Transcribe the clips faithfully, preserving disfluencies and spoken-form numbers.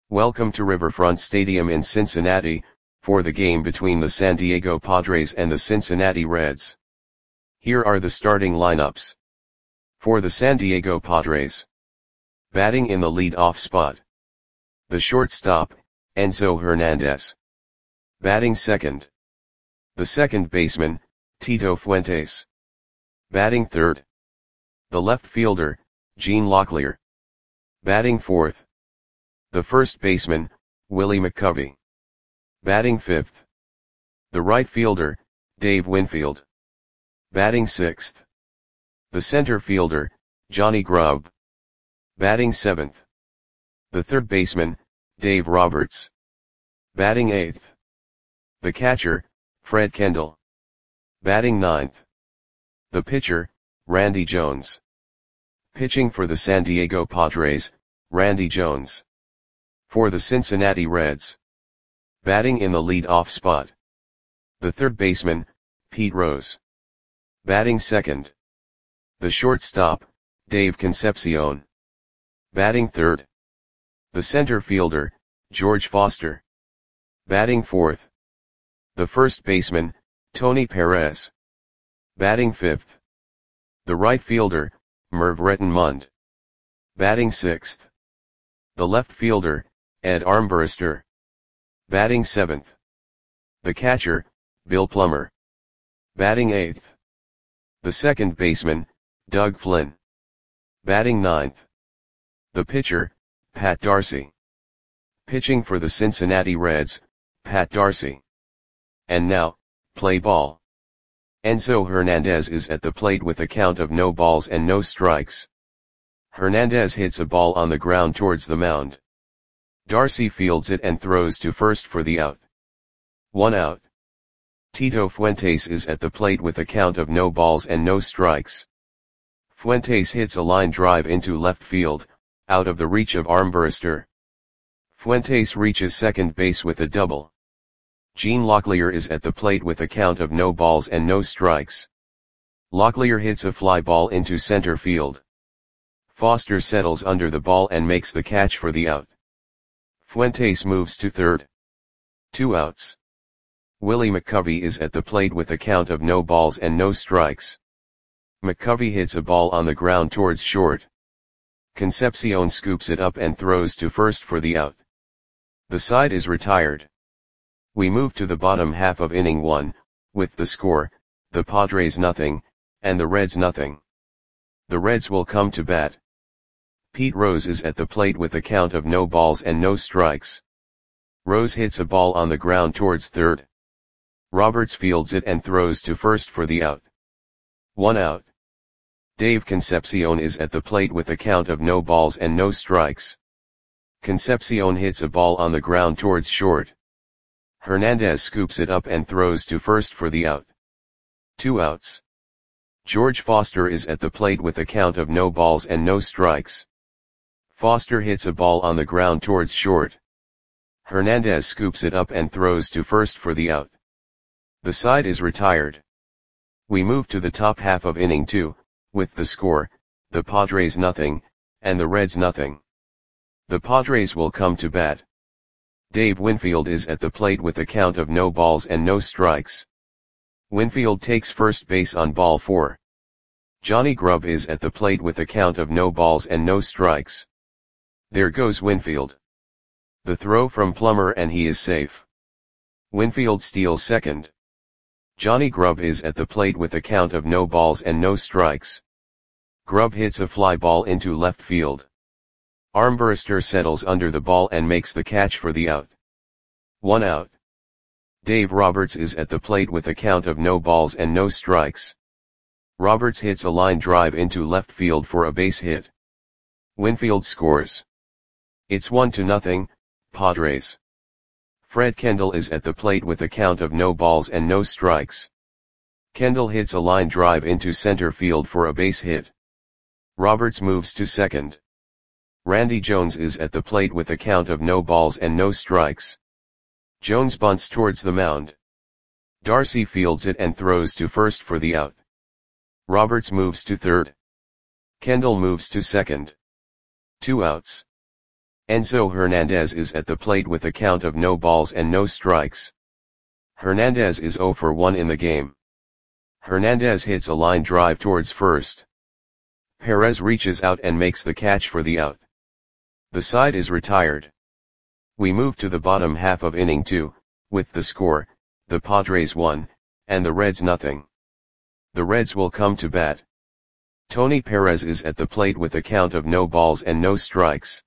Welcome to Riverfront Stadium in Cincinnati, for the game between the San Diego Padres and the Cincinnati Reds. Here are the starting lineups. For the San Diego Padres. Batting in the lead-off spot. The shortstop, Enzo Hernandez. Batting second. The second baseman, Tito Fuentes. Batting third. The left fielder, Gene Locklear. Batting fourth. The first baseman, Willie McCovey. Batting fifth. The right fielder, Dave Winfield. Batting sixth. The center fielder, Johnny Grubb. Batting seventh. The third baseman, Dave Roberts. Batting eighth. The catcher, Fred Kendall. Batting ninth. The pitcher, Randy Jones. Pitching for the San Diego Padres, Randy Jones. For the Cincinnati Reds. Batting in the lead-off spot. The third baseman, Pete Rose. Batting second. The shortstop, Dave Concepcion. Batting third. The center fielder, George Foster. Batting fourth. The first baseman, Tony Perez. Batting fifth. The right fielder, Merv Rettenmund. Batting sixth. The left fielder, Ed Armbruster. Batting seventh. The catcher, Bill Plummer. Batting eighth. The second baseman, Doug Flynn. Batting ninth. The pitcher, Pat Darcy. Pitching for the Cincinnati Reds, Pat Darcy. And now, play ball. Enzo Hernandez is at the plate with a count of no balls and no strikes. Hernandez hits a ball on the ground towards the mound. Darcy fields it and throws to first for the out. One out. Tito Fuentes is at the plate with a count of no balls and no strikes. Fuentes hits a line drive into left field, out of the reach of Armbruster. Fuentes reaches second base with a double. Gene Locklear is at the plate with a count of no balls and no strikes. Locklear hits a fly ball into center field. Foster settles under the ball and makes the catch for the out. Fuentes moves to third. Two outs. Willie McCovey is at the plate with a count of no balls and no strikes. McCovey hits a ball on the ground towards short. Concepcion scoops it up and throws to first for the out. The side is retired. We move to the bottom half of inning one, with the score, the Padres nothing, and the Reds nothing. The Reds will come to bat. Pete Rose is at the plate with a count of no balls and no strikes. Rose hits a ball on the ground towards third. Roberts fields it and throws to first for the out. One out. Dave Concepcion is at the plate with a count of no balls and no strikes. Concepcion hits a ball on the ground towards short. Hernandez scoops it up and throws to first for the out. Two outs. George Foster is at the plate with a count of no balls and no strikes. Foster hits a ball on the ground towards short. Hernandez scoops it up and throws to first for the out. The side is retired. We move to the top half of inning two, with the score, the Padres nothing, and the Reds nothing. The Padres will come to bat. Dave Winfield is at the plate with a count of no balls and no strikes. Winfield takes first base on ball four. Johnny Grubb is at the plate with a count of no balls and no strikes. There goes Winfield. The throw from Plummer and he is safe. Winfield steals second. Johnny Grubb is at the plate with a count of no balls and no strikes. Grubb hits a fly ball into left field. Armbruster settles under the ball and makes the catch for the out. One out. Dave Roberts is at the plate with a count of no balls and no strikes. Roberts hits a line drive into left field for a base hit. Winfield scores. It's one to nothing, Padres. Fred Kendall is at the plate with a count of no balls and no strikes. Kendall hits a line drive into center field for a base hit. Roberts moves to second. Randy Jones is at the plate with a count of no balls and no strikes. Jones bunts towards the mound. Darcy fields it and throws to first for the out. Roberts moves to third. Kendall moves to second. Two outs. Enzo Hernandez is at the plate with a count of no balls and no strikes. Hernandez is zero for one in the game. Hernandez hits a line drive towards first. Perez reaches out and makes the catch for the out. The side is retired. We move to the bottom half of inning two, with the score, the Padres one, and the Reds nothing. The Reds will come to bat. Tony Perez is at the plate with a count of no balls and no strikes.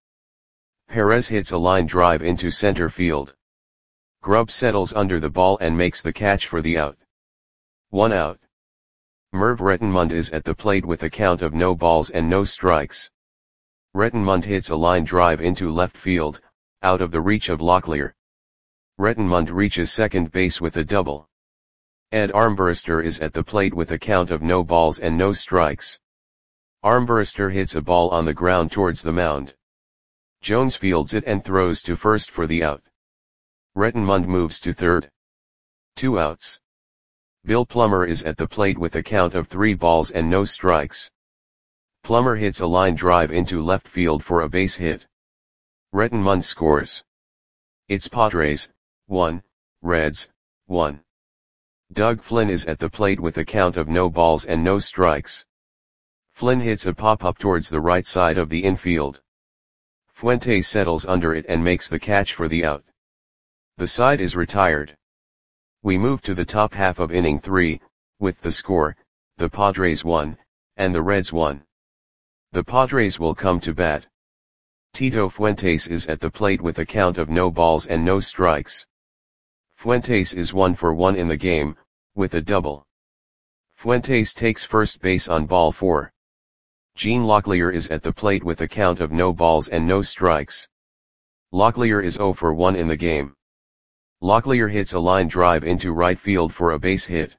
Perez hits a line drive into center field. Grubb settles under the ball and makes the catch for the out. One out. Merv Rettenmund is at the plate with a count of no balls and no strikes. Rettenmund hits a line drive into left field, out of the reach of Locklear. Rettenmund reaches second base with a double. Ed Armbruster is at the plate with a count of no balls and no strikes. Armbruster hits a ball on the ground towards the mound. Jones fields it and throws to first for the out. Rettenmund moves to third. Two outs. Bill Plummer is at the plate with a count of three balls and no strikes. Plummer hits a line drive into left field for a base hit. Rettenmund scores. It's Padres, one, Reds, one. Doug Flynn is at the plate with a count of no balls and no strikes. Flynn hits a pop-up towards the right side of the infield. Fuentes settles under it and makes the catch for the out. The side is retired. We move to the top half of inning three, with the score, the Padres one, and the Reds one. The Padres will come to bat. Tito Fuentes is at the plate with a count of no balls and no strikes. Fuentes is one for one in the game, with a double. Fuentes takes first base on ball four. Gene Locklear is at the plate with a count of no balls and no strikes. Locklear is zero for one in the game. Locklear hits a line drive into right field for a base hit.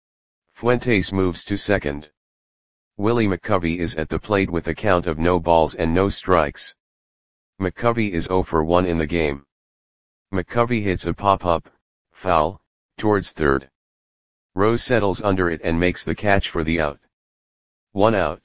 Fuentes moves to second. Willie McCovey is at the plate with a count of no balls and no strikes. McCovey is zero for one in the game. McCovey hits a pop-up, foul, towards third. Rose settles under it and makes the catch for the out. One out.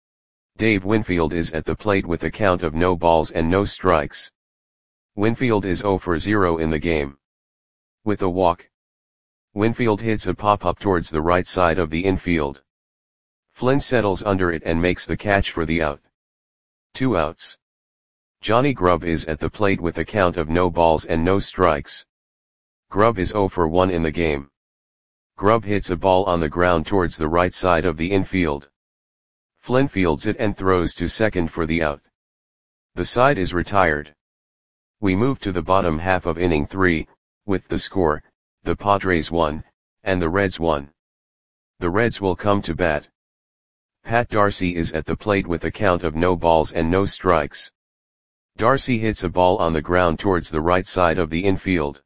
Dave Winfield is at the plate with a count of no balls and no strikes. Winfield is zero for zero in the game. With a walk. Winfield hits a pop-up towards the right side of the infield. Flynn settles under it and makes the catch for the out. Two outs. Johnny Grubb is at the plate with a count of no balls and no strikes. Grubb is zero for one in the game. Grubb hits a ball on the ground towards the right side of the infield. Flynn fields it and throws to second for the out. The side is retired. We move to the bottom half of inning three, with the score, the Padres one, and the Reds one. The Reds will come to bat. Pat Darcy is at the plate with a count of no balls and no strikes. Darcy hits a ball on the ground towards the right side of the infield.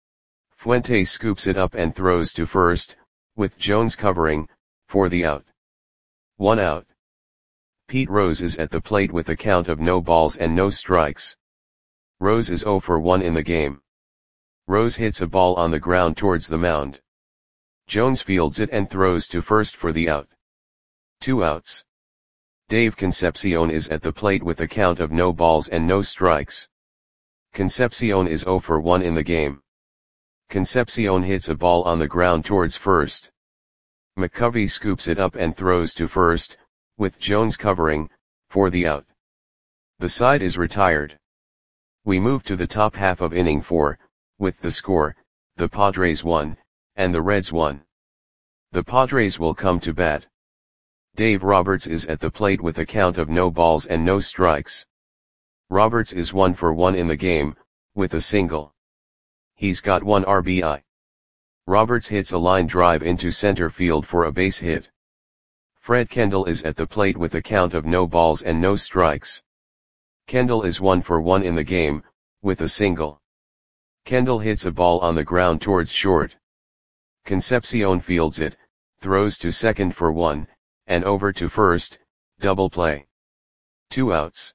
Fuentes scoops it up and throws to first, with Jones covering, for the out. One out. Pete Rose is at the plate with a count of no balls and no strikes. Rose is zero for one in the game. Rose hits a ball on the ground towards the mound. Jones fields it and throws to first for the out. Two outs. Dave Concepcion is at the plate with a count of no balls and no strikes. Concepcion is zero for one in the game. Concepcion hits a ball on the ground towards first. McCovey scoops it up and throws to first, with Jones covering, for the out. The side is retired. We move to the top half of inning four, with the score, the Padres one, and the Reds one. The Padres will come to bat. Dave Roberts is at the plate with a count of no balls and no strikes. Roberts is one for one in the game, with a single. He's got one R B I. Roberts hits a line drive into center field for a base hit. Fred Kendall is at the plate with a count of no balls and no strikes. Kendall is one for one in the game, with a single. Kendall hits a ball on the ground towards short. Concepcion fields it, throws to second for one, and over to first, double play. Two outs.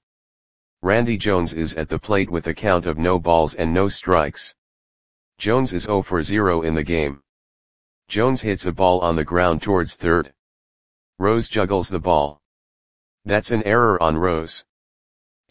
Randy Jones is at the plate with a count of no balls and no strikes. Jones is zero for zero in the game. Jones hits a ball on the ground towards third. Rose juggles the ball. That's an error on Rose.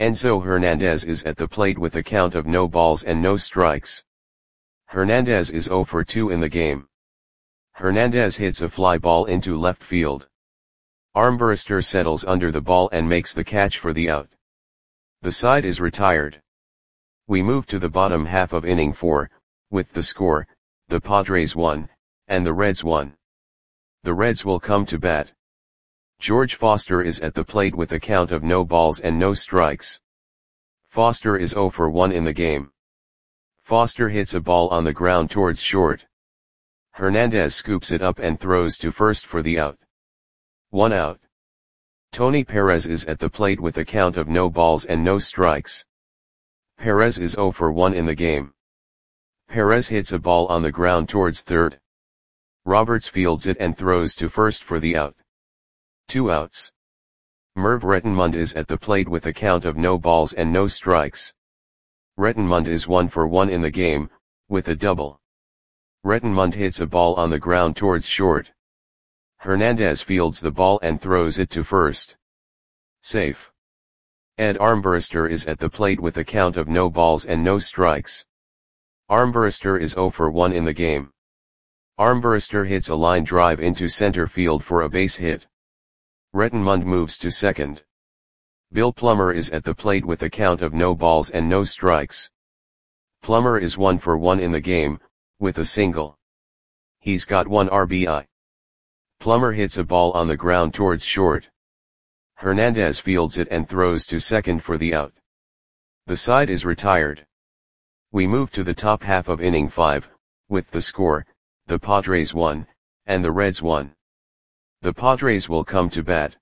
Enzo Hernandez is at the plate with a count of no balls and no strikes. Hernandez is zero for two in the game. Hernandez hits a fly ball into left field. Armbruster settles under the ball and makes the catch for the out. The side is retired. We move to the bottom half of inning four, with the score, the Padres won, and the Reds won. The Reds will come to bat. George Foster is at the plate with a count of no balls and no strikes. Foster is zero for one in the game. Foster hits a ball on the ground towards short. Hernandez scoops it up and throws to first for the out. One out. Tony Perez is at the plate with a count of no balls and no strikes. Perez is zero for one in the game. Perez hits a ball on the ground towards third. Roberts fields it and throws to first for the out. Two outs. Merv Rettenmund is at the plate with a count of no balls and no strikes. Rettenmund is one for one in the game, with a double. Rettenmund hits a ball on the ground towards short. Hernandez fields the ball and throws it to first. Safe. Ed Armbruster is at the plate with a count of no balls and no strikes. Armbruster is zero for one in the game. Armbruster hits a line drive into center field for a base hit. Rettenmund moves to second. Bill Plummer is at the plate with a count of no balls and no strikes. Plummer is one for one in the game, with a single. He's got one R B I. Plummer hits a ball on the ground towards short. Hernandez fields it and throws to second for the out. The side is retired. We move to the top half of inning five, with the score, the Padres won, and the Reds won. The Padres will come to bat.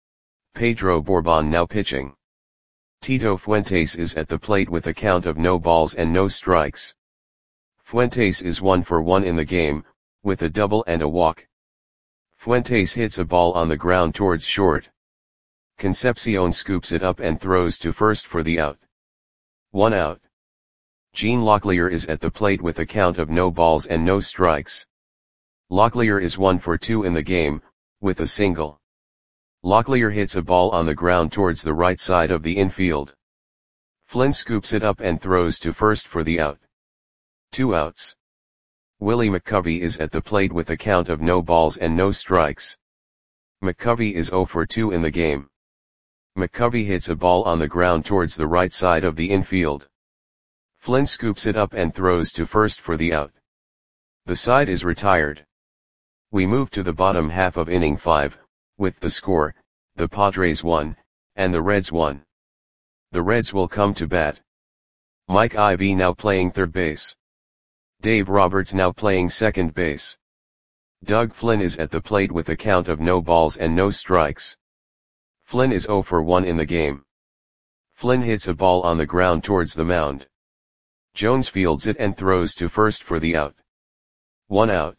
Pedro Bourbon now pitching. Tito Fuentes is at the plate with a count of no balls and no strikes. Fuentes is one for one in the game, with a double and a walk. Fuentes hits a ball on the ground towards short. Concepcion scoops it up and throws to first for the out. One out. Gene Locklear is at the plate with a count of no balls and no strikes. Locklear is one for two in the game, with a single. Locklear hits a ball on the ground towards the right side of the infield. Flynn scoops it up and throws to first for the out. Two outs. Willie McCovey is at the plate with a count of no balls and no strikes. McCovey is zero for two in the game. McCovey hits a ball on the ground towards the right side of the infield. Flynn scoops it up and throws to first for the out. The side is retired. We move to the bottom half of inning five, with the score, the Padres won, and the Reds won. The Reds will come to bat. Mike Ivey now playing third base. Dave Roberts now playing second base. Doug Flynn is at the plate with a count of no balls and no strikes. Flynn is zero for one in the game. Flynn hits a ball on the ground towards the mound. Jones fields it and throws to first for the out. One out.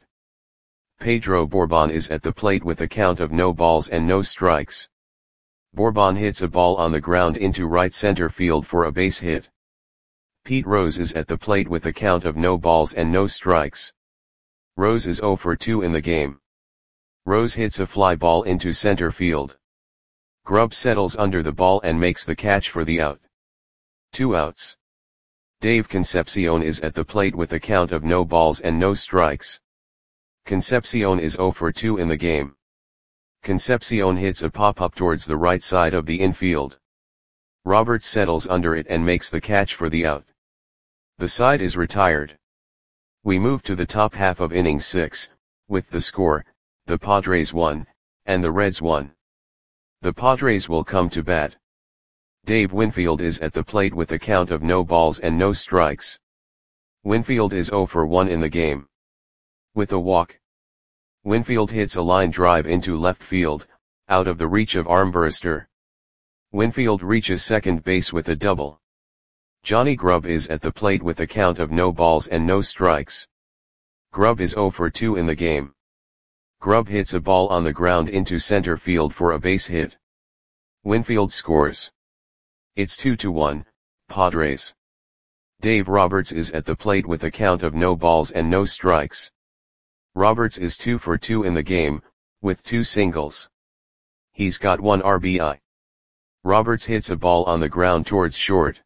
Pedro Bourbon is at the plate with a count of no balls and no strikes. Bourbon hits a ball on the ground into right center field for a base hit. Pete Rose is at the plate with a count of no balls and no strikes. Rose is zero for two in the game. Rose hits a fly ball into center field. Grubb settles under the ball and makes the catch for the out. Two outs. Dave Concepcion is at the plate with a count of no balls and no strikes. Concepcion is zero for two in the game. Concepcion hits a pop-up towards the right side of the infield. Roberts settles under it and makes the catch for the out. The side is retired. We move to the top half of inning six, with the score, the Padres won, and the Reds won. The Padres will come to bat. Dave Winfield is at the plate with a count of no balls and no strikes. Winfield is zero for one in the game. With a walk. Winfield hits a line drive into left field, out of the reach of Armbruster. Winfield reaches second base with a double. Johnny Grubb is at the plate with a count of no balls and no strikes. Grubb is zero for two in the game. Grubb hits a ball on the ground into center field for a base hit. Winfield scores. It's two to one, Padres. Dave Roberts is at the plate with a count of no balls and no strikes. Roberts is two for two in the game, with two singles. He's got one R B I. Roberts hits a ball on the ground towards short.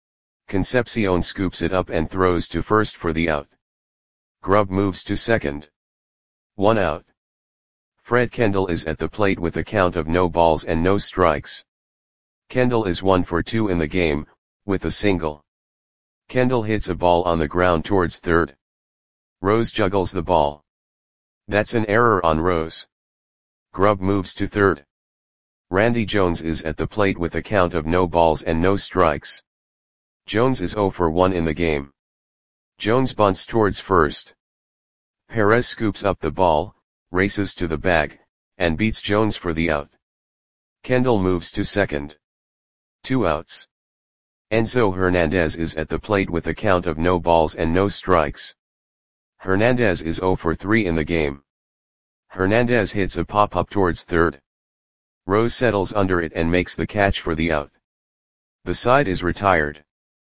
Concepcion scoops it up and throws to first for the out. Grubb moves to second. One out. Fred Kendall is at the plate with a count of no balls and no strikes. Kendall is one for two in the game, with a single. Kendall hits a ball on the ground towards third. Rose juggles the ball. That's an error on Rose. Grubb moves to third. Randy Jones is at the plate with a count of no balls and no strikes. Jones is zero for one in the game. Jones bunts towards first. Perez scoops up the ball, races to the bag, and beats Jones for the out. Kendall moves to second. Two outs. Enzo Hernandez is at the plate with a count of no balls and no strikes. Hernandez is zero for three in the game. Hernandez hits a pop-up towards third. Rose settles under it and makes the catch for the out. The side is retired.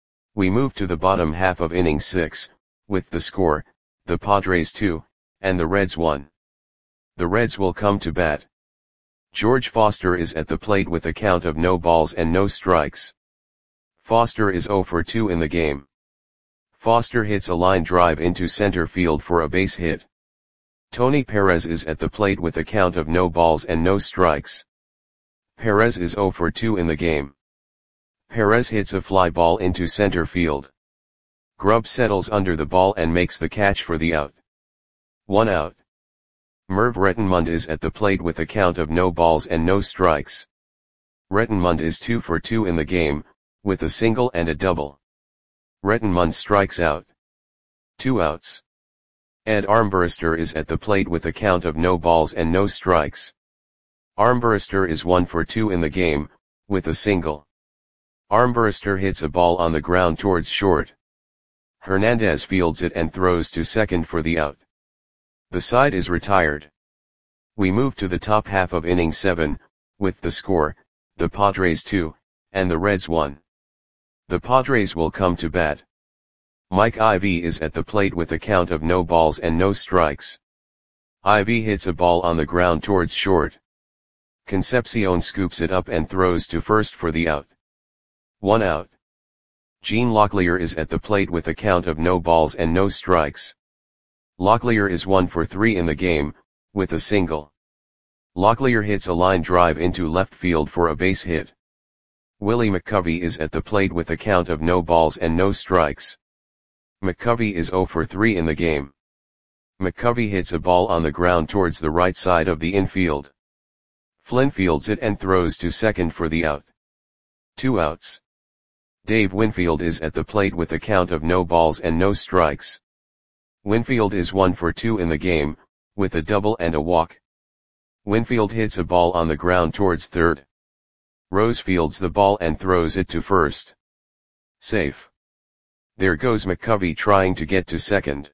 We move to the bottom half of inning six, with the score, the Padres two, and the Reds one. The Reds will come to bat. George Foster is at the plate with a count of no balls and no strikes. Foster is zero for two in the game. Foster hits a line drive into center field for a base hit. Tony Perez is at the plate with a count of no balls and no strikes. Perez is zero for two in the game. Perez hits a fly ball into center field. Grubb settles under the ball and makes the catch for the out. One out. Merv Rettenmund is at the plate with a count of no balls and no strikes. Rettenmund is two for two in the game, with a single and a double. Rettenmund strikes out. Two outs. Ed Armbruster is at the plate with a count of no balls and no strikes. Armbruster is one for two in the game, with a single. Armbruster hits a ball on the ground towards short. Hernandez fields it and throws to second for the out. The side is retired. We move to the top half of inning seven, with the score, the Padres two, and the Reds one. The Padres will come to bat. Mike Ivy is at the plate with a count of no balls and no strikes. Ivy hits a ball on the ground towards short. Concepcion scoops it up and throws to first for the out. One out. Gene Locklear is at the plate with a count of no balls and no strikes. Locklear is one for three in the game, with a single. Locklear hits a line drive into left field for a base hit. Willie McCovey is at the plate with a count of no balls and no strikes. McCovey is zero for three in the game. McCovey hits a ball on the ground towards the right side of the infield. Flynn fields it and throws to second for the out. Two outs. Dave Winfield is at the plate with a count of no balls and no strikes. Winfield is one for two in the game, with a double and a walk. Winfield hits a ball on the ground towards third. Rose fields the ball and throws it to first. Safe. There goes McCovey trying to get to second.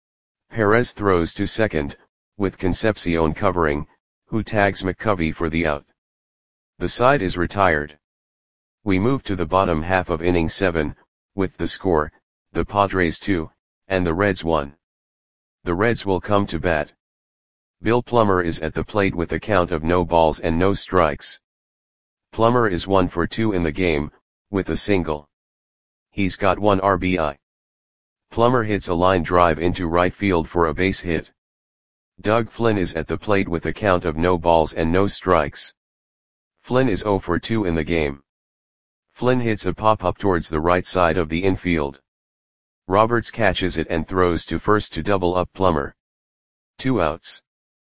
Perez throws to second, with Concepcion covering, who tags McCovey for the out. The side is retired. We move to the bottom half of inning seven, with the score, the Padres two, and the Reds one. The Reds will come to bat. Bill Plummer is at the plate with a count of no balls and no strikes. Plummer is one for two in the game, with a single. He's got one R B I. Plummer hits a line drive into right field for a base hit. Doug Flynn is at the plate with a count of no balls and no strikes. Flynn is zero for two in the game. Flynn hits a pop-up towards the right side of the infield. Roberts catches it and throws to first to double up Plummer. Two outs.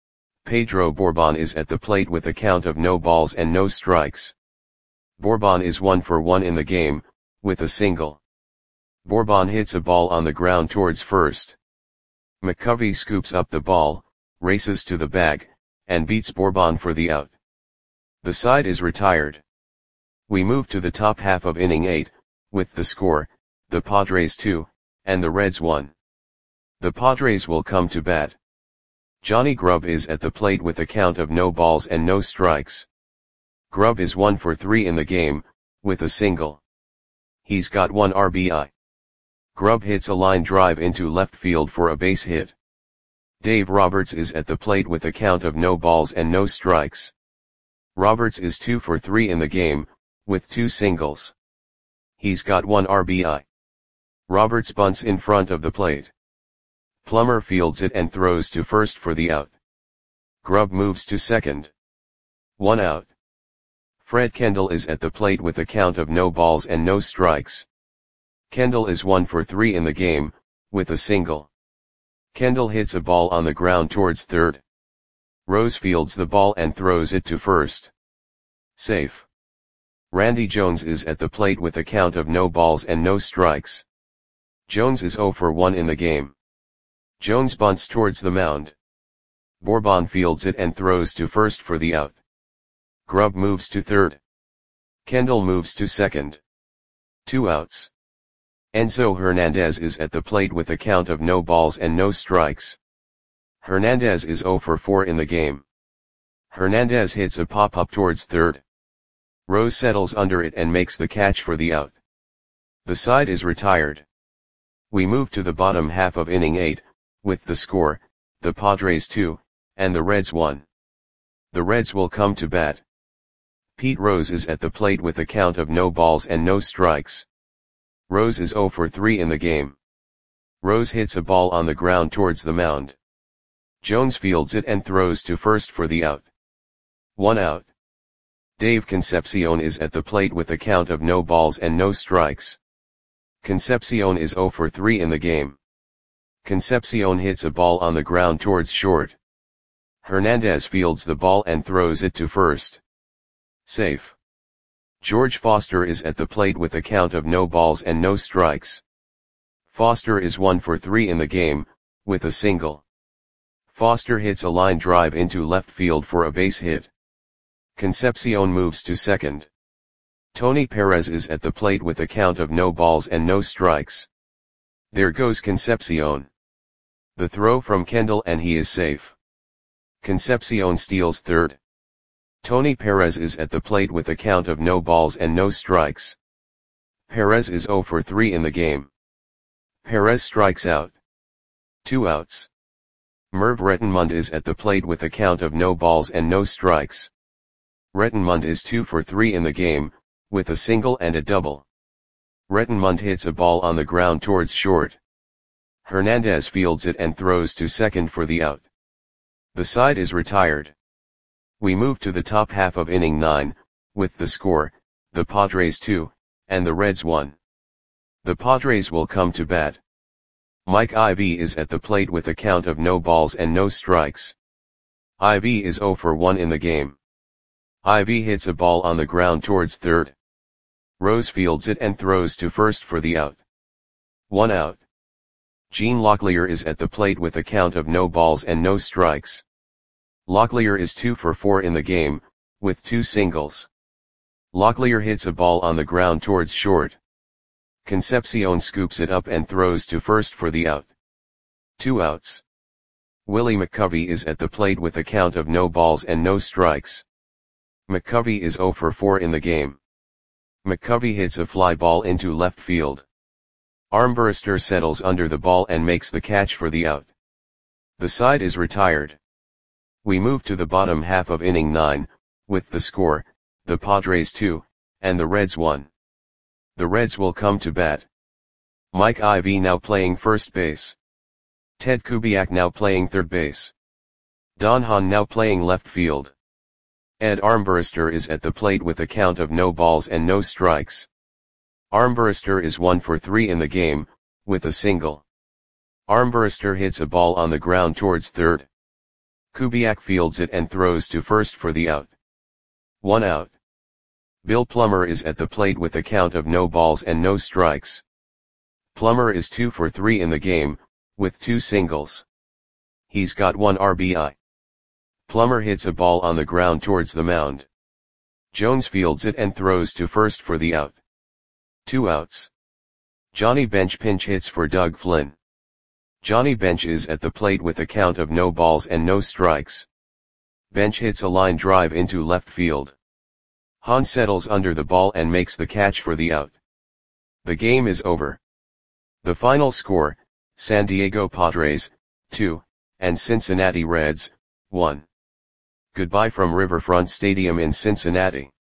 Pedro Bourbon is at the plate with a count of no balls and no strikes. Bourbon is one for one in the game, with a single. Bourbon hits a ball on the ground towards first. McCovey scoops up the ball, races to the bag, and beats Bourbon for the out. The side is retired. We move to the top half of inning eight, with the score, the Padres two, and the Reds one. The Padres will come to bat. Johnny Grubb is at the plate with a count of no balls and no strikes. Grubb is one for three in the game, with a single. He's got one R B I. Grubb hits a line drive into left field for a base hit. Dave Roberts is at the plate with a count of no balls and no strikes. Roberts is two for three in the game, with two singles. He's got one R B I. Roberts bunts in front of the plate. Plummer fields it and throws to first for the out. Grubb moves to second. One out. Fred Kendall is at the plate with a count of no balls and no strikes. Kendall is one for three in the game, with a single. Kendall hits a ball on the ground towards third. Rose fields the ball and throws it to first. Safe. Randy Jones is at the plate with a count of no balls and no strikes. Jones is zero for one in the game. Jones bunts towards the mound. Bourbon fields it and throws to first for the out. Grubb moves to third. Kendall moves to second. Two outs. Enzo Hernandez is at the plate with a count of no balls and no strikes. Hernandez is zero for four in the game. Hernandez hits a pop-up towards third. Rose settles under it and makes the catch for the out. The side is retired. We move to the bottom half of inning eight, with the score, the Padres two, and the Reds one. The Reds will come to bat. Pete Rose is at the plate with a count of no balls and no strikes. Rose is zero for three in the game. Rose hits a ball on the ground towards the mound. Jones fields it and throws to first for the out. One out. Dave Concepcion is at the plate with a count of no balls and no strikes. Concepcion is zero for three in the game. Concepcion hits a ball on the ground towards short. Hernandez fields the ball and throws it to first. Safe. George Foster is at the plate with a count of no balls and no strikes. Foster is one for three in the game, with a single. Foster hits a line drive into left field for a base hit. Concepcion moves to second. Tony Perez is at the plate with a count of no balls and no strikes. There goes Concepcion. The throw from Kendall and he is safe. Concepcion steals third. Tony Perez is at the plate with a count of no balls and no strikes. Perez is zero for three in the game. Perez strikes out. Two outs. Merv Rettenmund is at the plate with a count of no balls and no strikes. Rettenmund is two for three in the game, with a single and a double. Rettenmund hits a ball on the ground towards short. Hernandez fields it and throws to second for the out. The side is retired. We move to the top half of inning nine, with the score, the Padres two, and the Reds one. The Padres will come to bat. Mike Ivy is at the plate with a count of no balls and no strikes. Ivy is zero for one in the game. Ivy hits a ball on the ground towards third. Rose fields it and throws to first for the out. One out. Gene Locklear is at the plate with a count of no balls and no strikes. Locklear is two for four in the game, with two singles. Locklear hits a ball on the ground towards short. Concepcion scoops it up and throws to first for the out. Two outs. Willie McCovey is at the plate with a count of no balls and no strikes. McCovey is zero for four in the game. McCovey hits a fly ball into left field. Armbruster settles under the ball and makes the catch for the out. The side is retired. We move to the bottom half of inning nine, with the score, the Padres two, and the Reds one. The Reds will come to bat. Mike Ivy now playing first base. Ted Kubiak now playing third base. Don Hahn now playing left field. Ed Armbruster is at the plate with a count of no balls and no strikes. Armbruster is one for three in the game, with a single. Armbruster hits a ball on the ground towards third. Kubiak fields it and throws to first for the out. One out. Bill Plummer is at the plate with a count of no balls and no strikes. Plummer is two for three in the game, with two singles. He's got one R B I. Plummer hits a ball on the ground towards the mound. Jones fields it and throws to first for the out. Two outs. Johnny Bench pinch hits for Doug Flynn. Johnny Bench is at the plate with a count of no balls and no strikes. Bench hits a line drive into left field. Hahn settles under the ball and makes the catch for the out. The game is over. The final score, San Diego Padres, two, and Cincinnati Reds, one. Goodbye from Riverfront Stadium in Cincinnati.